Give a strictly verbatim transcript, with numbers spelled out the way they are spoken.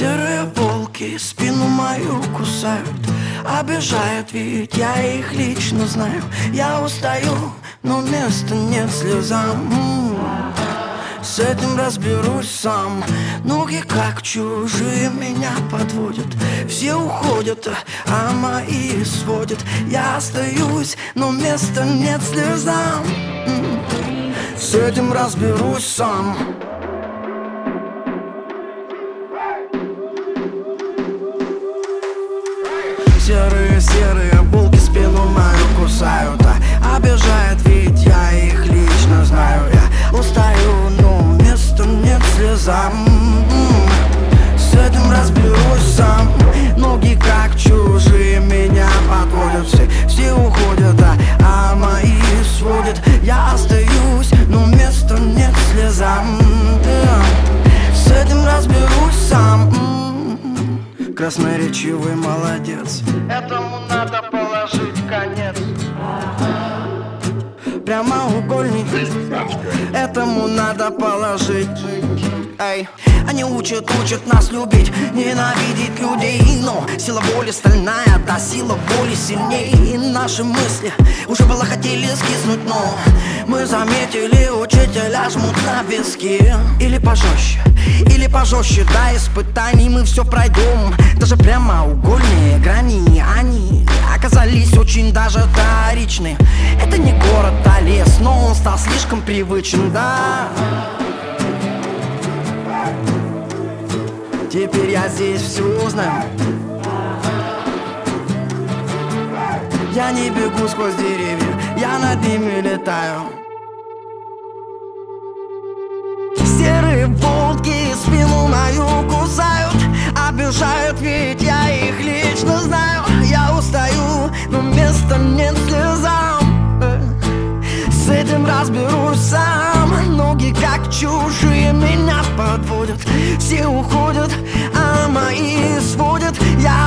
Серые волки спину мою кусают, обижают, ведь я их лично знаю. Я устаю, но места нет слезам. М-м-м. С этим разберусь сам. Ноги как чужие меня подводят. Все уходят, а мои сводят. Я остаюсь, но места нет слезам. М-м. С этим разберусь сам. Серые, серые волки спину мою кусают, а обижают, ведь я их лично знаю. Я устаю, но места нет слезам. С этим разберусь сам. Ноги как чужие меня подводят. Все, все уходят, а, а мои сводят. Я остаюсь, но места нет слезам. С этим разберусь сам. Красноречивый молодец, этому надо положить конец. Прямоугольник, этому надо положить. Эй, они учат, учат нас любить, ненавидеть людей. Но сила воли стальная, да, сила воли сильнее. Наши мысли уже было хотели скиснуть, но мы заметили, учителя жмут на виски. Или пожестче, или пожестче, да, испытаний мы все пройдем. Даже прямоугольные грани, они оказались очень даже вторичны. Это не город, а лес, но он стал слишком привычен, да. Теперь я здесь все знаю. Я не бегу сквозь деревья, я над ними летаю. Серые волки спину мою кусают, обижают, ведь я их лично знаю. Я устаю, но места нет слезам. С этим разберусь сам. Ноги как чужие меня подводят. Все уходят, а мои сводят. Я